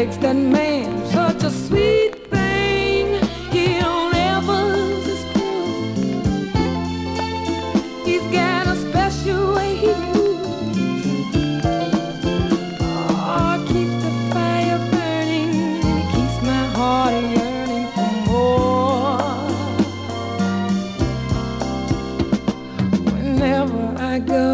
makes that man such a sweet thing. He don't ever lose his cool. He's got a special way he moves. Oh, keeps the fire burning, and he keeps my heart yearning for more. Whenever I go